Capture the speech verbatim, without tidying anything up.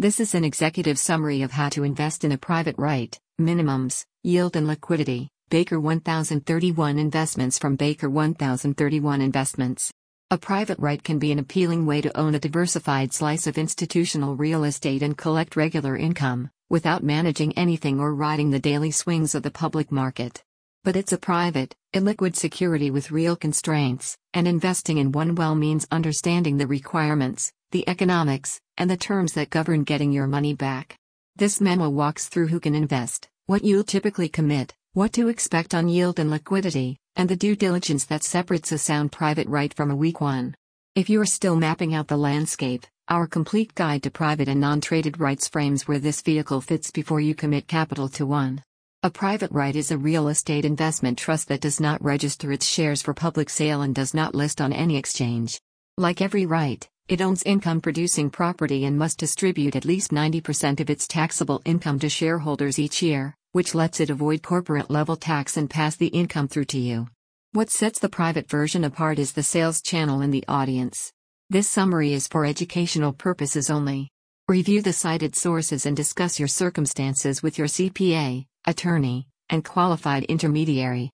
This is an executive summary of how to invest in a private right, minimums, yield and liquidity. Baker one thousand thirty-one Investments from Baker one thousand thirty-one Investments. A private right can be an appealing way to own a diversified slice of institutional real estate and collect regular income, without managing anything or riding the daily swings of the public market. But it's a private, illiquid security with real constraints, and investing in one well means understanding the requirements, the economics, and the terms that govern getting your money back. This memo walks through who can invest, what you'll typically commit, what to expect on yield and liquidity, and the due diligence that separates a sound private right from a weak one. If you are still mapping out the landscape, our complete guide to private and non-traded rights frames where this vehicle fits before you commit capital to one. A private right is a real estate investment trust that does not register its shares for public sale and does not list on any exchange. Like every right, it owns income-producing property and must distribute at least ninety percent of its taxable income to shareholders each year, which lets it avoid corporate-level tax and pass the income through to you. What sets the private version apart is the sales channel and the audience. This summary is for educational purposes only. Review the cited sources and discuss your circumstances with your C P A, attorney, and qualified intermediary.